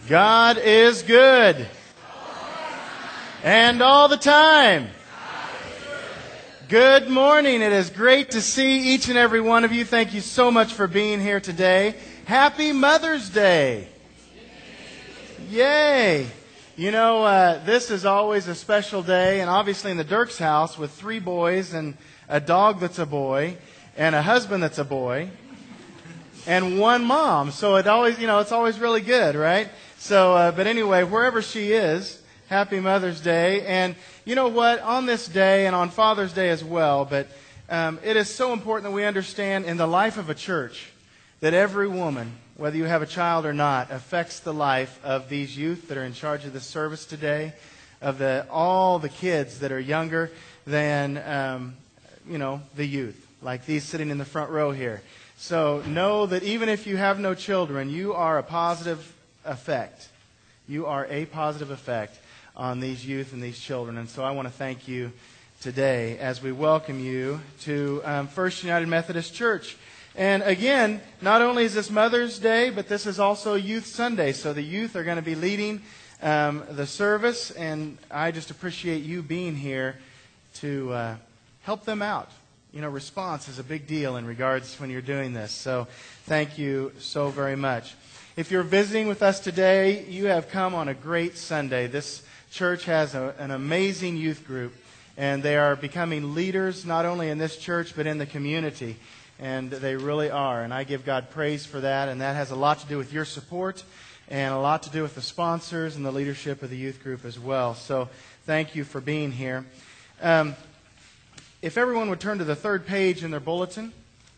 God is good. And all the time. Good morning. It is great to see each and every one of you. Thank you so much for being here today. Happy Mother's Day. Yay. You know, this is always a special day, and obviously in the Dirks house with 3 boys and a dog that's a boy and a husband that's a boy and 1 mom. So it always, it's always really good, right? So, but anyway, wherever she is, happy Mother's Day. And you know what? On this day and on Father's Day as well, but it is so important that we understand in the life of a church that every woman, whether you have a child or not, affects the life of these youth that are in charge of this service today, of all the kids that are younger than, the youth, like these sitting in the front row here. So know that even if you have no children, you are a positive effect. You are a positive effect on these youth and these children. And so I want to thank you today as we welcome you to First United Methodist Church. And again, not only is this Mother's Day, but this is also Youth Sunday. So the youth are going to be leading the service, and I just appreciate you being here to help them out. Response is a big deal in regards when you're doing this. So thank you so very much. If you're visiting with us today, you have come on a great Sunday. This church has an amazing youth group, and they are becoming leaders not only in this church but in the community. And they really are. And I give God praise for that. And that has a lot to do with your support and a lot to do with the sponsors and the leadership of the youth group as well. So thank you for being here. If everyone would turn to the 3rd page in their bulletin,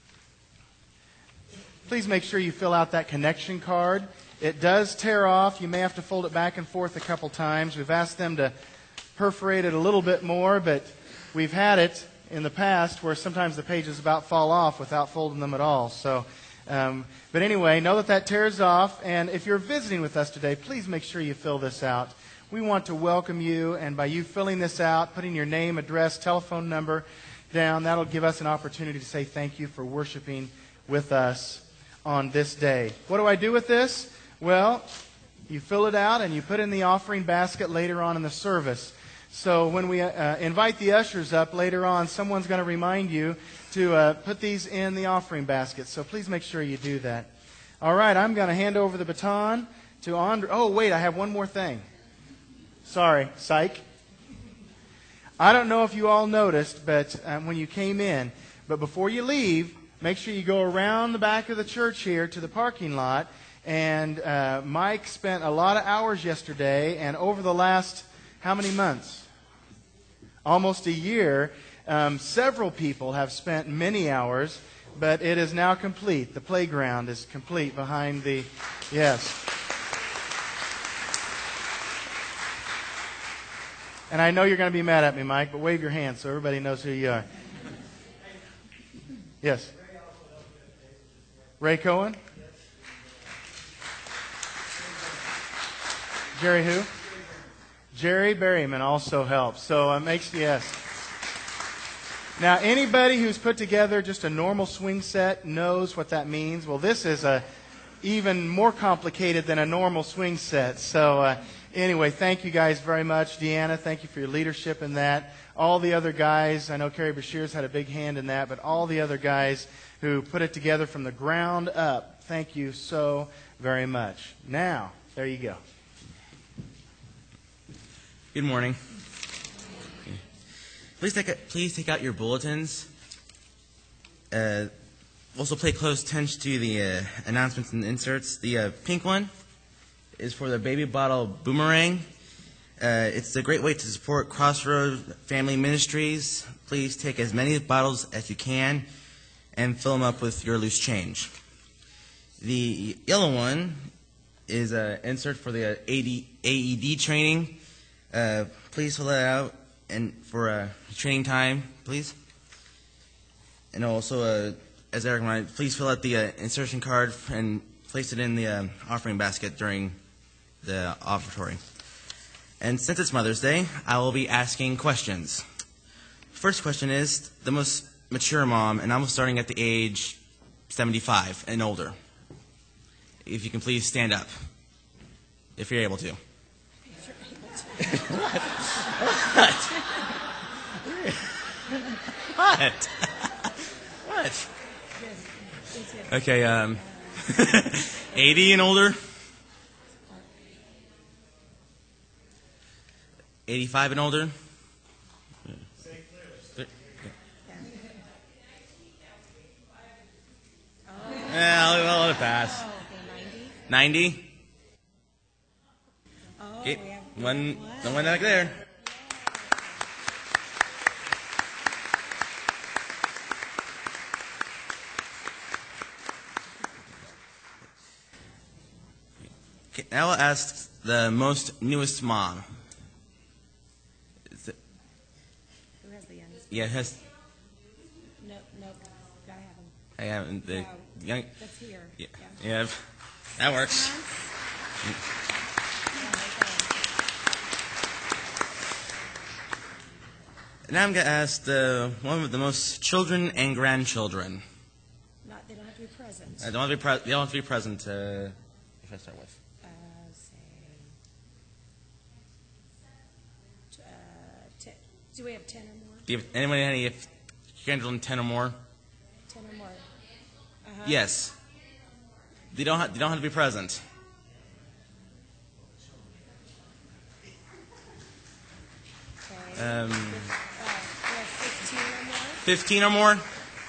please make sure you fill out that connection card. It does tear off. You may have to fold it back and forth a couple times. We've asked them to perforate it a little bit more, but we've had it in the past where sometimes the pages about fall off without folding them at all. So, but anyway, know that tears off. And if you're visiting with us today, please make sure you fill this out. We want to welcome you, and by you filling this out, putting your name, address, telephone number down, that'll give us an opportunity to say thank you for worshiping with us on this day. What do I do with this? Well, you fill it out and you put it in the offering basket later on in the service. So when we invite the ushers up later on, someone's going to remind you to put these in the offering basket. So please make sure you do that. All right, I'm going to hand over the baton to Andre. Oh, wait, I have one more thing. Sorry, psych. I don't know if you all noticed, but when you came in, but before you leave, make sure you go around the back of the church here to the parking lot. And Mike spent a lot of hours yesterday, and over the last how many months? Almost a year. Several people have spent many hours, but it is now complete. The playground is complete behind the... Yes. And I know you're going to be mad at me, Mike, but wave your hand so everybody knows who you are. Yes. Ray Cohen? Jerry who? Jerry Berryman also helps. So it makes, yes. Now, anybody who's put together just a normal swing set knows what that means. Well, this is even more complicated than a normal swing set. So anyway, thank you guys very much. Deanna, thank you for your leadership in that. All the other guys, I know Kerry Bashir's had a big hand in that, but all the other guys who put it together from the ground up, thank you so very much. Now, there you go. Good morning. Please take out your bulletins. Also pay close attention to the announcements and inserts. The pink one is for the baby bottle boomerang. It's a great way to support Crossroad Family Ministries. Please take as many bottles as you can and fill them up with your loose change. The yellow one is an insert for the AED training. Please fill that out and for training time, please. And also, as Eric reminded, please fill out the insertion card and place it in the offering basket during the offertory. And since it's Mother's Day, I will be asking questions. First question is the most mature mom, and I'm starting at the age 75 and older. If you can please stand up. if you're able to. What? What? Okay, 80 and older. 85 and older. Yeah, I'll let it pass. 90. Okay, one back there. Okay, now I'll ask the most newest mom. Is it, Who has the youngest? yeah, it has. Nope. Gotta have him. I have the young. That's here. Yeah, that works. Now I'm going to ask the one with the most children and grandchildren. They don't have to be present. They don't have to be present. If I start with. Do we have 10 or more? Do you have anybody any grandchildren 10 or more? 10 or more. Yes. They don't have to be present. Okay. We have 15 or more? 15 or more?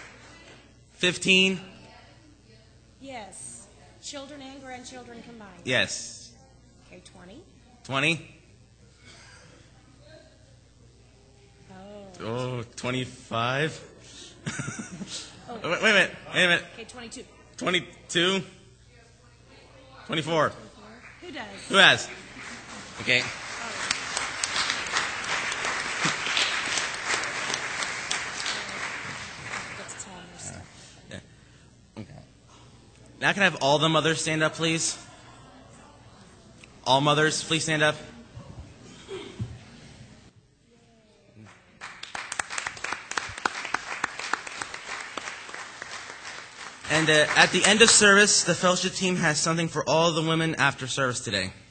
15? Yes. Children and grandchildren combined. Yes. Okay, 20. 20? Oh. Oh, 25? Oh. Wait a minute. Okay, 22. 22? 24? Who does? Who has? Okay. Let's tell them their stuff. Okay. Now can I have all the mothers stand up, please? All mothers, please stand up. And at the end of service, the fellowship team has something for all the women after service today.